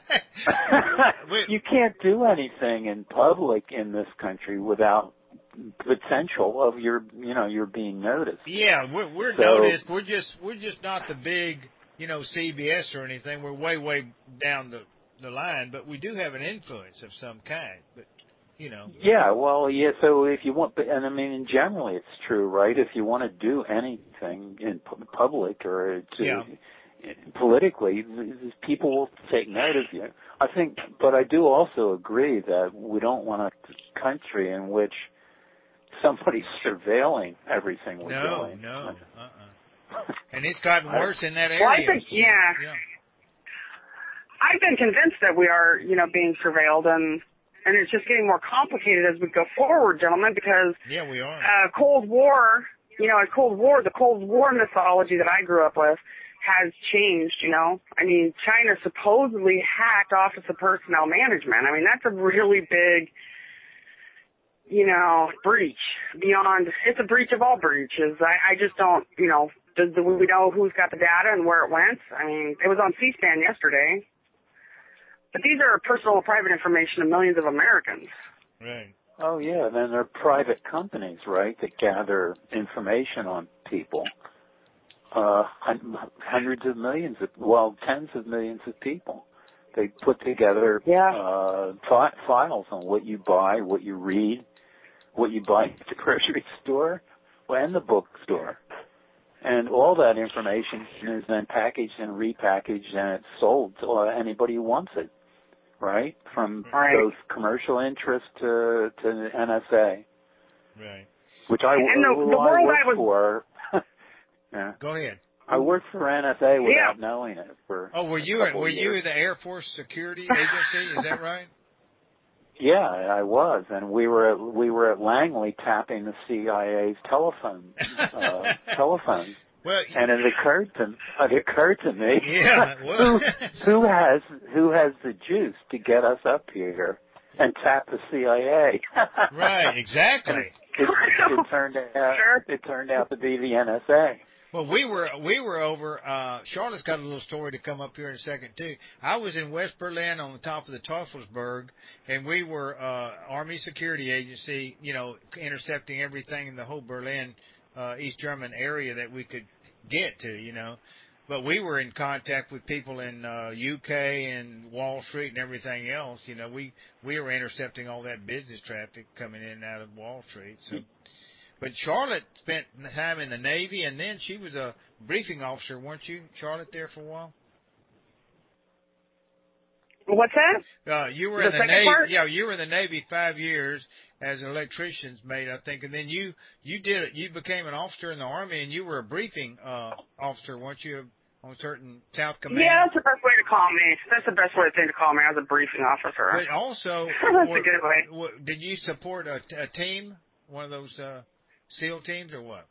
You can't do anything in public in this country without potential of your, you know, you're being noticed. Yeah, we're, we're so, noticed. We're just we're just not the big, you know, C B S or anything. We're way way down the the line, but we do have an influence of some kind. But you know. Yeah, well, yeah. So if you want, and I mean, generally it's true, right? If you want to do anything in pu- public or to Yeah. politically, people will take note of you. I think, but I do also agree that we don't want a country in which somebody's surveilling everything we're No, doing. no, uh-uh. And it's gotten worse in that area. Well, I think, yeah. yeah. I've been convinced that we are, you know, being surveilled, and and it's just getting more complicated as we go forward, gentlemen, because Yeah, we are. uh, Cold War, you know, in Cold War, the Cold War mythology that I grew up with has changed, you know. I mean, China supposedly hacked Office of Personnel Management. I mean, that's a really big, you know, breach beyond, it's a breach of all breaches. I, I just don't, you know, do, do we know who's got the data and where it went? I mean, it was on C-SPAN yesterday. But these are personal and private information of millions of Americans. Right. Oh yeah, then there are private companies, right, that gather information on people. Uh, hundreds of millions of, well, tens of millions of people. They put together Yeah. uh, fi- files on what you buy, what you read, what you buy at the grocery store and the bookstore. And all that information is then packaged and repackaged, and it's sold to anybody who wants it, right? From right. both commercial interest to, to N S A. Right. Which I, and the, who the I world worked I was, for. Yeah. Go ahead. I worked for N S A without yeah. knowing it. For oh, were you were years. you the Air Force Security Agency? Is that right? Yeah, I was, and we were at, we were at Langley tapping the C I A's telephone uh, telephone. Well, and it occurred to it occurred to me, yeah, well. who, who has who has the juice to get us up here and tap the C I A? Right, exactly. And it, it, it turned out sure. it turned out to be the N S A. Well, we were we were over. Uh, Charlotte's got a little story to come up here in a second too. I was in West Berlin on the top of the Teufelsberg, and we were uh, Army Security Agency, you know, intercepting everything in the whole Berlin, uh, East German area that we could get to, you know. But we were in contact with people in uh, U K and Wall Street and everything else. You know, we we were intercepting all that business traffic coming in and out of Wall Street. So. But Charlotte spent time in the Navy, and then she was a briefing officer, weren't you, Charlotte, there for a while? What's that? Uh, you were the in the second Navy. Part? Yeah, you were in the Navy five years as an electrician's mate, I think, and then you you did it. You became an officer in the Army, and you were a briefing uh, officer, weren't you, on certain South Command? Yeah, that's the best way to call me. That's the best way to call me. I was a briefing officer. But also, that's were, a good way. Were, did you support a, a team, one of those uh, SEAL teams, or what?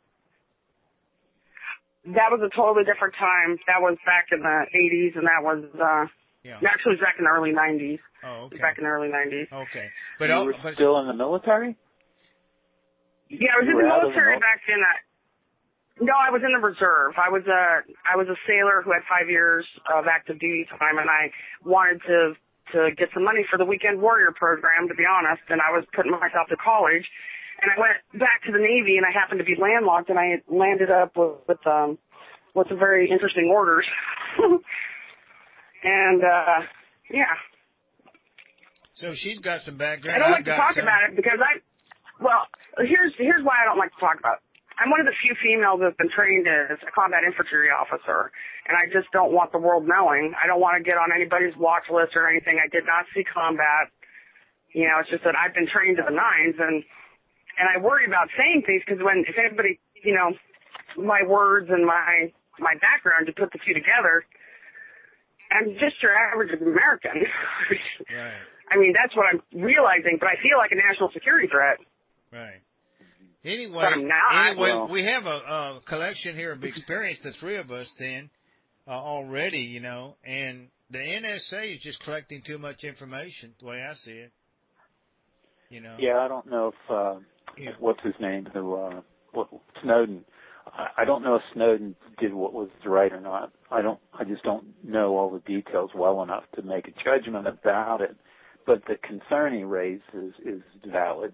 That was a totally different time. That was back in the eighties, and that was uh, yeah. actually it was back in the early nineties. Oh, okay. Back in the early nineties. Okay, but you oh, were but, still in the military? Yeah, I was you in the were military the mil- back in. Uh, no, I was in the reserve. I was a I was a sailor who had five years of active duty time, and I wanted to to get some money for the Weekend Warrior program, to be honest. And I was putting myself to college. And I went back to the Navy, and I happened to be landlocked, and I landed up with, with um, with some very interesting orders. and uh, yeah. So she's got some background. I don't I've like to got talk some. about it because I, well, here's here's why I don't like to talk about it. I'm one of the few females that's been trained as a combat infantry officer, and I just don't want the world knowing. I don't want to get on anybody's watch list or anything. I did not see combat. You know, it's just that I've been trained to the nines, and And I worry about saying things because when, if anybody, you know, my words and my my background, you put the two together, I'm just your average American. Right. I mean, that's what I'm realizing, but I feel like a national security threat. Right. Anyway, But I'm not. anyway, Well- we have a, a collection here of experience, the three of us then, uh, already, you know, and the N S A is just collecting too much information, the way I see it. You know. Yeah, I don't know if uh, Yeah. what's his name, who uh, what, Snowden. I, I don't know if Snowden did what was right or not. I don't. I just don't know all the details well enough to make a judgment about it. But the concern he raised is, is valid,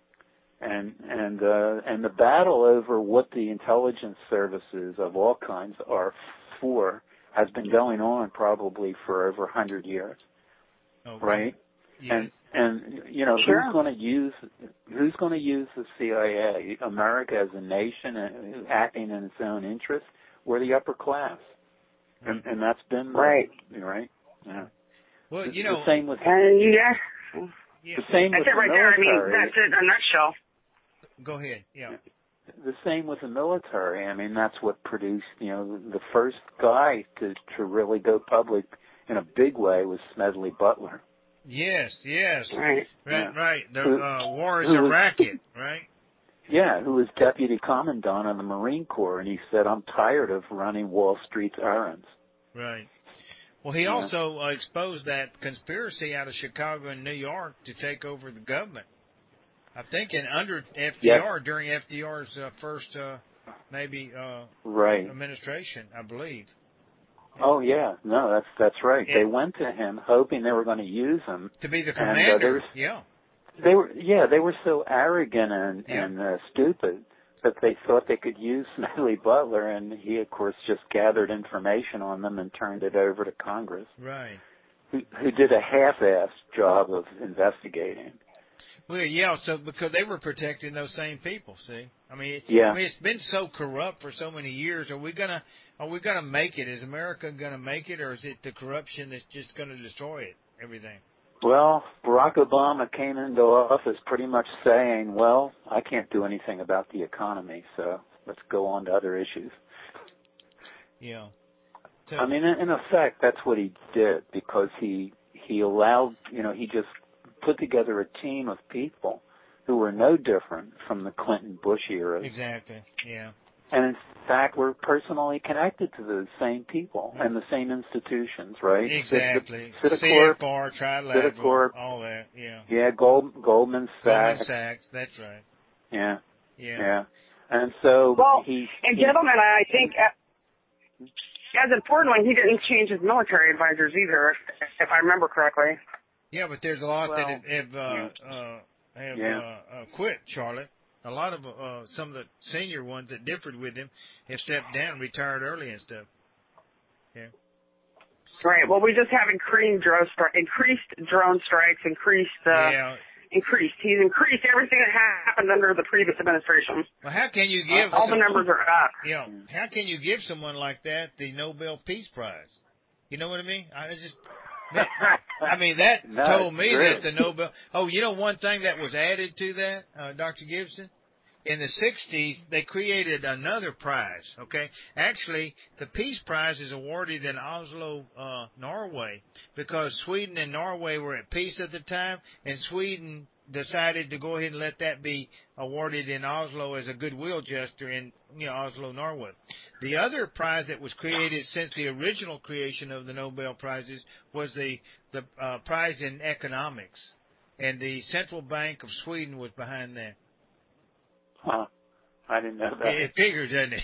and and uh, and the battle over what the intelligence services of all kinds are for has been going on probably for over a hundred years, Okay. right? Yes. And and you know Sure. who's going to use who's going to use the C I A? America as a nation uh, acting in its own interest. We're the upper class, and and that's been Right. right. Yeah. Well, The- you know, the same with And yeah, yeah. the same that's with it right the there. I military. mean, that's it in a nutshell. Go ahead. Yeah. The same with the military. I mean, that's what produced, you know, the first guy to to really go public in a big way was Smedley Butler. Yes. Yes. Right. Right. Yeah. Right. The Who- uh, war is who a was- racket. Right. Yeah, who was deputy commandant of the Marine Corps, and he said, "I'm tired of running Wall Street's errands." Right. Well, he Yeah. also uh, exposed that conspiracy out of Chicago and New York to take over the government. I think in under F D R, Yeah. during F D R's uh, first uh, maybe uh, Right. administration, I believe. Oh yeah, no, that's that's right. Yeah. They went to him hoping they were going to use him. To be the And, uh, commander. there's- Yeah. They were, yeah, they were so arrogant and Yeah. and uh, stupid that they thought they could use Smedley Butler, and he, of course, just gathered information on them and turned it over to Congress, Right. who, who did a half-assed job of investigating. Well, yeah, so because they were protecting those same people, see? I mean, Yeah. I mean, it's been so corrupt for so many years. Are we gonna, are we gonna make it? Is America gonna make it, or is it the corruption that's just gonna destroy it? Everything. Well, Barack Obama came into office pretty much saying, well, I can't do anything about the economy, so let's go on to other issues. Yeah. So, I mean, in, in effect, that's what he did, because he he allowed, you know, he just put together a team of people who were no different from the Clinton-Bush era. exactly. Yeah. And in fact, we're personally connected to the same people and the same institutions, right? Exactly. Citicorp, C F R, Trilateral, Citicorp, all that. Yeah. yeah, Gold, Goldman Sachs. Goldman Sachs. That's right. Yeah, Yeah. yeah. And so Well, he... and he, gentlemen, I think uh, as importantly, he didn't change his military advisors either, if, if I remember correctly. Yeah, but there's a lot Well, that have, have, uh, yeah. uh, have Yeah. uh, uh, quit, Charlotte. A lot of uh, some of the senior ones that differed with him have stepped down, retired early and stuff. Yeah. Right. Well, we just have increased drone, stri- increased drone strikes, increased, uh, yeah. increased. He's increased everything that happened under the previous administration. Well, how can you give All some, the numbers are up. You know, how can you give someone like that the Nobel Peace Prize? You know what I mean? I just, I mean that No, told me true. that the Nobel. Oh, you know one thing that was added to that, uh, Doctor Gibson. In the sixties, they created another prize, okay? Actually, the Peace Prize is awarded in Oslo, uh, Norway, because Sweden and Norway were at peace at the time, and Sweden decided to go ahead and let that be awarded in Oslo as a goodwill gesture in, you know, Oslo, Norway. The other prize that was created since the original creation of the Nobel Prizes was the, the uh, prize in economics, and the Central Bank of Sweden was behind that. Huh. I didn't know that. It figures, doesn't it?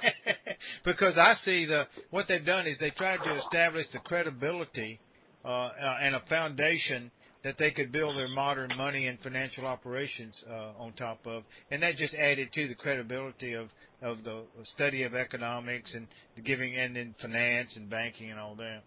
Because I see the what they've done is they tried to establish the credibility uh, uh, and a foundation that they could build their modern money and financial operations uh, on top of, and that just added to the credibility of, of the study of economics and the giving, and then finance and banking and all that.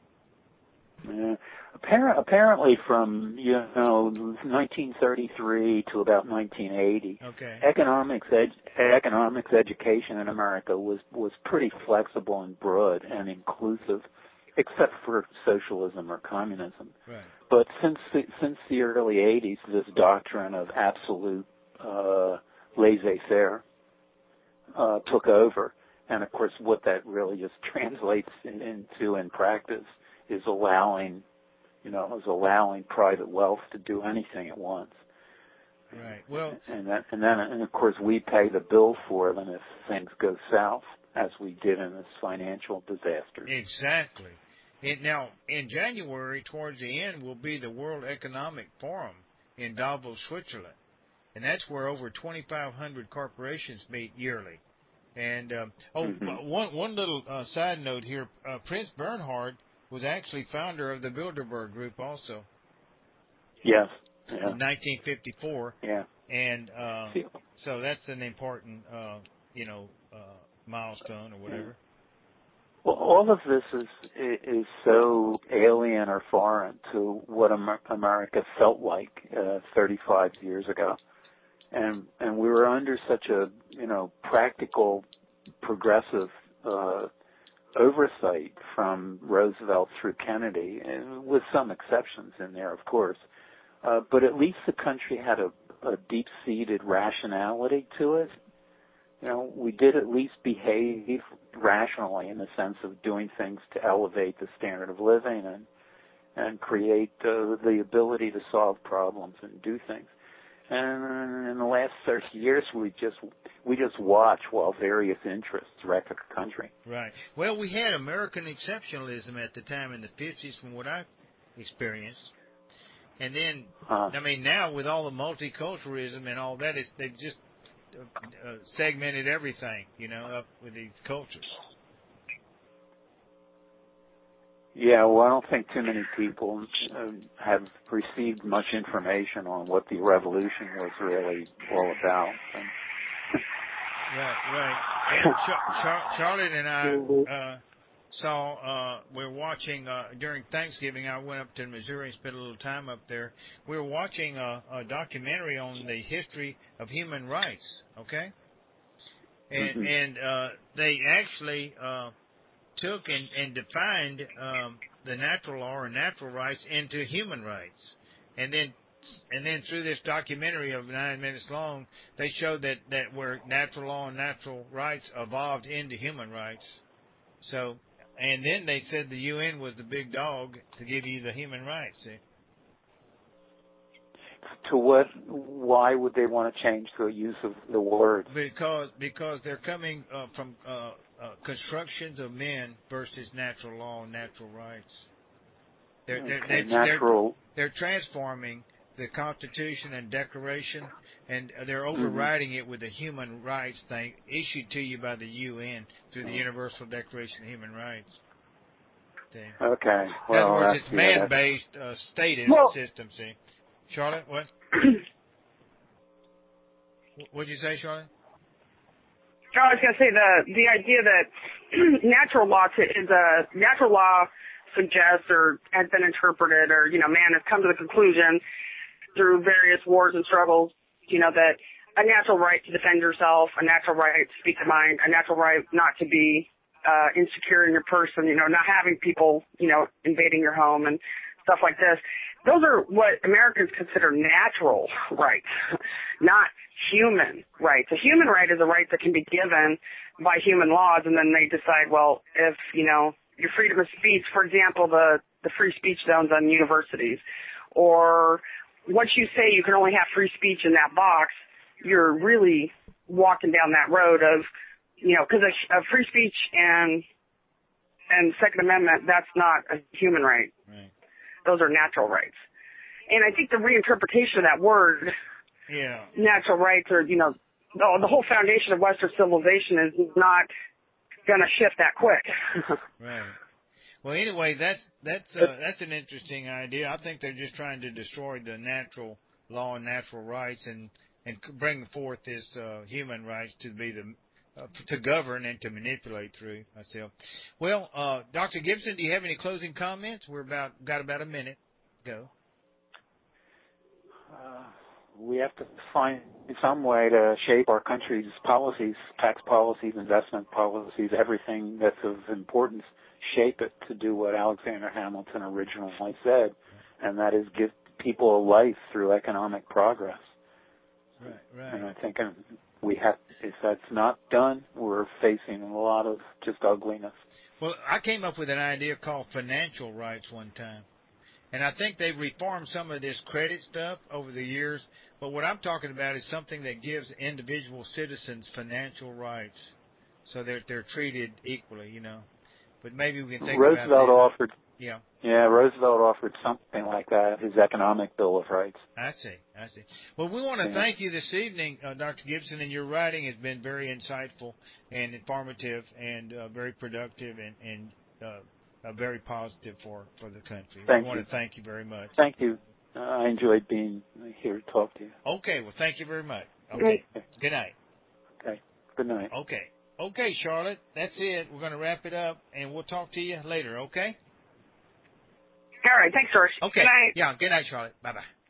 Yeah. Appar- apparently from, you know, nineteen thirty-three to about nineteen eighty, Okay. economics ed- economics education in America was, was pretty flexible and broad and inclusive, except for socialism or communism. Right. But since the, since the early eighties, this doctrine of absolute uh, laissez-faire uh, took over. And, of course, what that really just translates in, into in practice is allowing, you know, is allowing private wealth to do anything it wants. Right. Well, and that, and then, and of course, we pay the bill for them if things go south, as we did in this financial disaster. Exactly. It, now, in January, towards the end, will be the World Economic Forum in Davos, Switzerland, and that's where over twenty-five hundred corporations meet yearly. And um, oh, Mm-hmm. one one little uh, side note here: uh, Prince Bernhard was actually founder of the Bilderberg Group, also. Yes. Yeah. In nineteen fifty-four. Yeah. And uh, so that's an important, uh, you know, uh, milestone or whatever. Yeah. Well, all of this is is so alien or foreign to what America felt like uh, thirty-five years ago, and and we were under such a you know practical, progressive uh, oversight from Roosevelt through Kennedy, and with some exceptions in there, of course. Uh, but at least the country had a, a deep-seated rationality to it. You know, we did at least behave rationally in the sense of doing things to elevate the standard of living and and create uh, the ability to solve problems and do things. And in the last thirty years, we just we just watch while various interests wreck the country. Right. Well, we had American exceptionalism at the time in the fifties, from what I experienced. And then, Uh, I mean, now with all the multiculturalism and all that, it's, they've just uh, segmented everything, you know, up with these cultures. Yeah, well, I don't think too many people uh, have received much information on what the revolution was really all about. And Right, right. And Char- Char- Charlotte and I, uh, saw, uh, we're watching, uh, during Thanksgiving, I went up to Missouri and spent a little time up there. We were watching a, a documentary on the history of human rights, okay? And, Mm-hmm. and uh, they actually uh, took and, and defined um, the natural law or natural rights into human rights. And then and then through this documentary of nine minutes long, they showed that, that where natural law and natural rights evolved into human rights. So, and then they said the U N was the big dog to give you the human rights. See? To what? Why would they want to change the use of the words? Because because they're coming uh, from uh, uh, constructions of men versus natural law and natural rights. They're, they're, Okay, they're, natural. They're, they're transforming the Constitution and Declaration, and they're overriding mm-hmm. it with a human rights thing issued to you by the U N through the Universal Declaration of Human Rights. See? Okay. Well, in other words, it's yeah, man-based uh, stated well, system. See, Charlotte, what? What'd you say, Charlotte? I was going to say the the idea that natural law to, is a natural law suggests or has been interpreted, or you know, man has come to the conclusion through various wars and struggles, you know, that a natural right to defend yourself, a natural right to speak your mind, a natural right not to be uh, insecure in your person, you know, not having people, you know, invading your home and stuff like this. Those are what Americans consider natural rights, not human rights. A human right is a right that can be given by human laws, and then they decide, well, if, you know, your freedom of speech, for example, the, the free speech zones on universities, or once you say you can only have free speech in that box, you're really walking down that road of, you know, because a, a free speech and and Second Amendment, that's not a human right. Right. Those are natural rights. And I think the reinterpretation of that word, yeah. natural rights, or, you know, the, the whole foundation of Western civilization is not going to shift that quick. Right. Well, anyway, that's that's uh, that's an interesting idea. I think they're just trying to destroy the natural law and natural rights, and and bring forth this uh, human rights to be the uh, to govern and to manipulate through myself. Well, uh, Doctor Gibson, do you have any closing comments? We're about got about a minute. Go. Uh, we have to find some way to shape our country's policies, tax policies, investment policies, everything that's of importance. Shape it to do what Alexander Hamilton originally said, and that is give people a life through economic progress. Right, right. And I think we have, if that's not done, we're facing a lot of just ugliness. Well, I came up with an idea called financial rights one time, and I think they've reformed some of this credit stuff over the years, but what I'm talking about is something that gives individual citizens financial rights so that they're treated equally, you know. But maybe we can think Roosevelt about that. offered, yeah, yeah, Roosevelt offered something like that, his economic Bill of Rights. I see, I see. Well, we want to yeah. thank you this evening, uh, Doctor Gibson, and your writing has been very insightful and informative and uh, very productive and, and uh, uh, very positive for, for the country. Thank we want you. to thank you very much. Thank you. Uh, I enjoyed being here to talk to you. Okay, well, thank you very much. Okay, okay. Good night. Okay, good night. Okay. Okay, Charlotte, that's it. We're going to wrap it up, and we'll talk to you later, okay? All right. Thanks, George. Okay. Good night. Yeah, good night, Charlotte. Bye-bye.